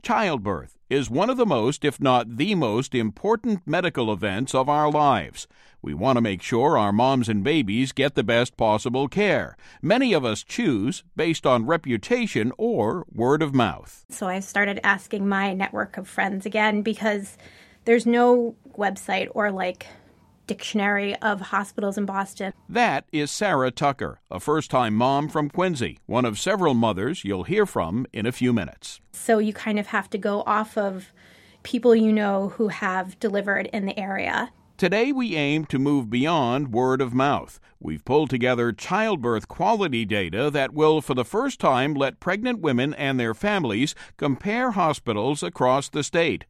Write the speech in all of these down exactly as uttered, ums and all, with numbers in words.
Childbirth is one of the most, if not the most, important medical events of our lives. We want to make sure our moms and babies get the best possible care. Many of us choose based on reputation or word of mouth. So I started asking my network of friends again because there's no website or like dictionary of hospitals in Boston. That is Sarah Tucker, a first-time mom from Quincy, one of several mothers you'll hear from in a few minutes. So you kind of have to go off of people you know who have delivered in the area. Today we aim to move beyond word of mouth. We've pulled together childbirth quality data that will, for the first time, let pregnant women and their families compare hospitals across the state.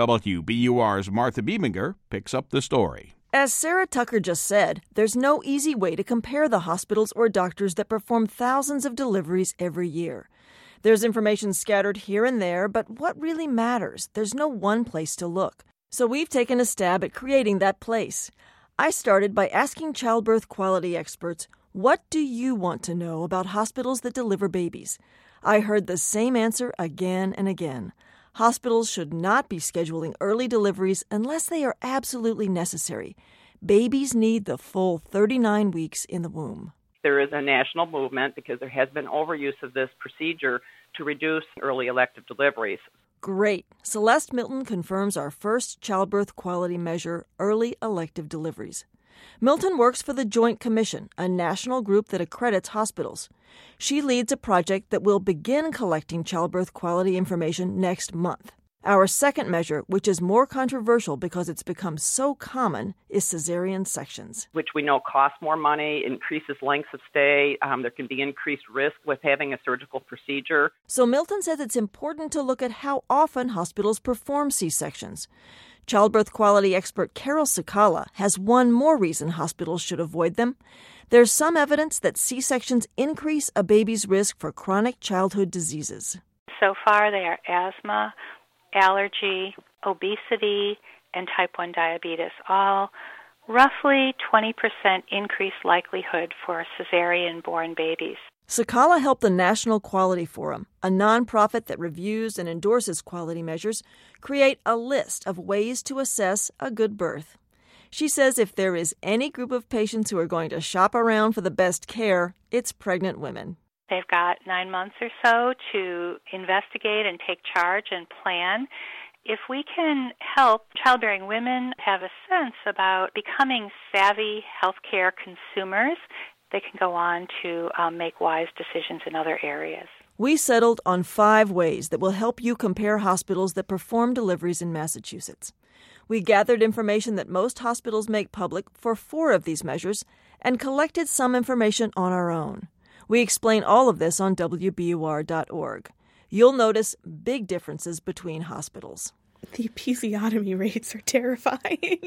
W B U R's Martha Biebinger picks up the story. As Sarah Tucker just said, there's no easy way to compare the hospitals or doctors that perform thousands of deliveries every year. There's information scattered here and there, but what really matters? There's no one place to look. So we've taken a stab at creating that place. I started by asking childbirth quality experts, what do you want to know about hospitals that deliver babies? I heard the same answer again and again. Hospitals should not be scheduling early deliveries unless they are absolutely necessary. Babies need the full thirty-nine weeks in the womb. There is a national movement because there has been overuse of this procedure to reduce early elective deliveries. Great. Celeste Milton confirms our first childbirth quality measure, early elective deliveries. Milton works for the Joint Commission, a national group that accredits hospitals. She leads a project that will begin collecting childbirth quality information next month. Our second measure, which is more controversial because it's become so common, is cesarean sections. Which we know costs more money, increases lengths of stay. Um, there can be increased risk with having a surgical procedure. So Milton says it's important to look at how often hospitals perform C-sections. Childbirth quality expert Carol Cicala has one more reason hospitals should avoid them. There's some evidence that C-sections increase a baby's risk for chronic childhood diseases. So far, they are asthma, allergy, obesity, and type one diabetes, all roughly twenty percent increased likelihood for cesarean-born babies. Cicala helped the National Quality Forum, a nonprofit that reviews and endorses quality measures, create a list of ways to assess a good birth. She says if there is any group of patients who are going to shop around for the best care, it's pregnant women. They've got nine months or so to investigate and take charge and plan. If we can help childbearing women have a sense about becoming savvy healthcare consumers, they can go on to um, make wise decisions in other areas. We settled on five ways that will help you compare hospitals that perform deliveries in Massachusetts. We gathered information that most hospitals make public for four of these measures and collected some information on our own. We explain all of this on W B U R dot org. You'll notice big differences between hospitals. The episiotomy rates are terrifying.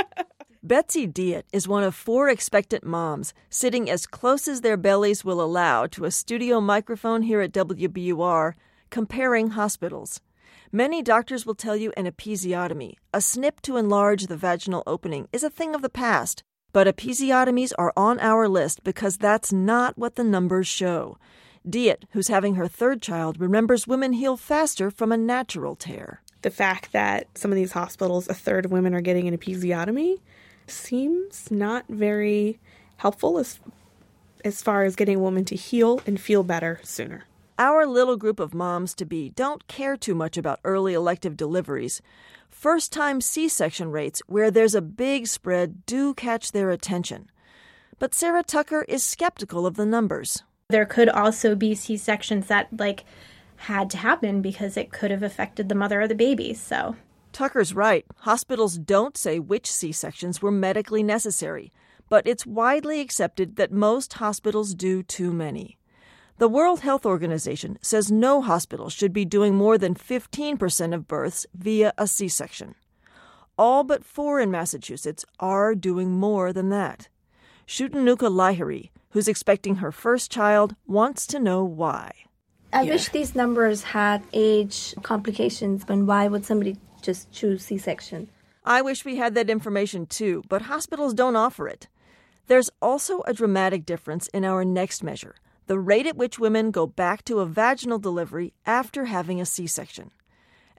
Betsy Diet is one of four expectant moms sitting as close as their bellies will allow to a studio microphone here at W B U R, comparing hospitals. Many doctors will tell you an episiotomy, a snip to enlarge the vaginal opening, is a thing of the past. But episiotomies are on our list because that's not what the numbers show. Diet, who's having her third child, remembers women heal faster from a natural tear. The fact that some of these hospitals, a third of women are getting an episiotomy, seems not very helpful as, as far as getting a woman to heal and feel better sooner. Our little group of moms-to-be don't care too much about early elective deliveries. First-time C-section rates, where there's a big spread, do catch their attention. But Sarah Tucker is skeptical of the numbers. There could also be C-sections that, like, had to happen because it could have affected the mother or the baby, so... Tucker's right. Hospitals don't say which C-sections were medically necessary, but it's widely accepted that most hospitals do too many. The World Health Organization says no hospital should be doing more than fifteen percent of births via a C-section. All but four in Massachusetts are doing more than that. Shutanuka Lahiri, who's expecting her first child, wants to know why. I Yeah. wish these numbers had age complications, but why would somebody just choose C-section? I wish we had that information too, but hospitals don't offer it. There's also a dramatic difference in our next measure, the rate at which women go back to a vaginal delivery after having a C-section.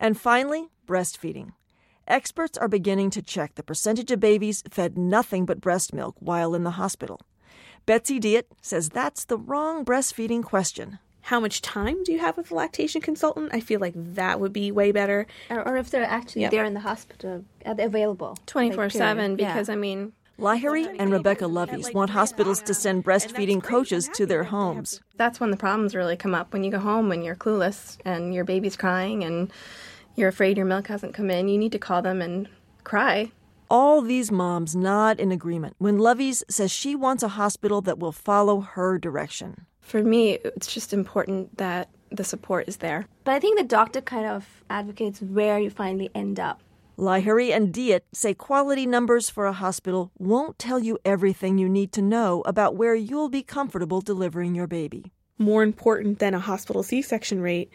And finally, breastfeeding. Experts are beginning to check the percentage of babies fed nothing but breast milk while in the hospital. Betsy Diet says that's the wrong breastfeeding question. How much time do you have with a lactation consultant? I feel like that would be way better. Or, or if they're actually Yep. there in the hospital, are they available? twenty-four seven, Like, period. because, Yeah. I mean, Lahiri and Rebecca Loveys want hospitals to send breastfeeding coaches to their homes. that's when the problems really come up. When you go home and you're clueless and your baby's crying and you're afraid your milk hasn't come in, you need to call them and cry. All these moms nod in agreement when Loveys says she wants a hospital that will follow her direction. For me, it's just important that the support is there. But I think the doctor kind of advocates where you finally end up. Lahiri and Diet say quality numbers for a hospital won't tell you everything you need to know about where you'll be comfortable delivering your baby. More important than a hospital C-section rate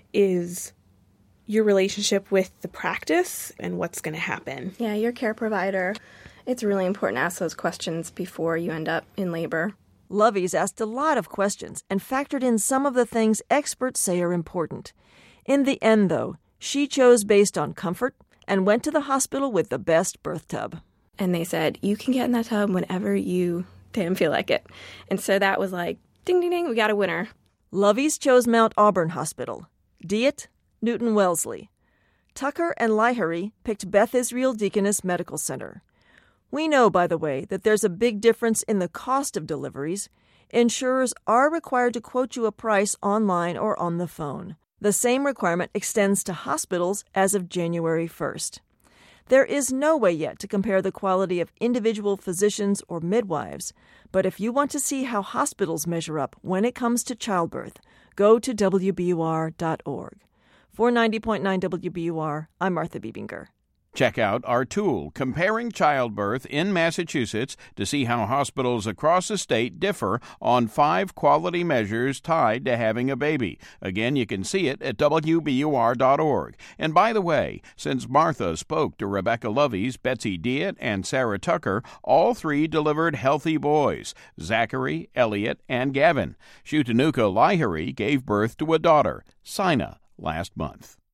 is your relationship with the practice and what's going to happen. Yeah, your care provider, it's really important to ask those questions before you end up in labor. Loveys asked a lot of questions and factored in some of the things experts say are important. In the end, though, she chose based on comfort and went to the hospital with the best birth tub. And they said, you can get in that tub whenever you damn feel like it. And so that was like, ding, ding, ding, we got a winner. Loveys chose Mount Auburn Hospital. Diet, Newton Wellesley. Tucker and Lahiri picked Beth Israel Deaconess Medical Center. We know, by the way, that there's a big difference in the cost of deliveries. Insurers are required to quote you a price online or on the phone. The same requirement extends to hospitals as of January first. There is no way yet to compare the quality of individual physicians or midwives, but if you want to see how hospitals measure up when it comes to childbirth, go to W B U R dot org. For ninety point nine W B U R, I'm Martha Biebinger. Check out our tool, Comparing Childbirth in Massachusetts, to see how hospitals across the state differ on five quality measures tied to having a baby. Again, you can see it at W B U R dot org. And by the way, since Martha spoke to Rebecca Loveys, Betsy Diet, and Sarah Tucker, all three delivered healthy boys, Zachary, Elliot, and Gavin. Shutanuka Lahiri gave birth to a daughter, Sina, last month.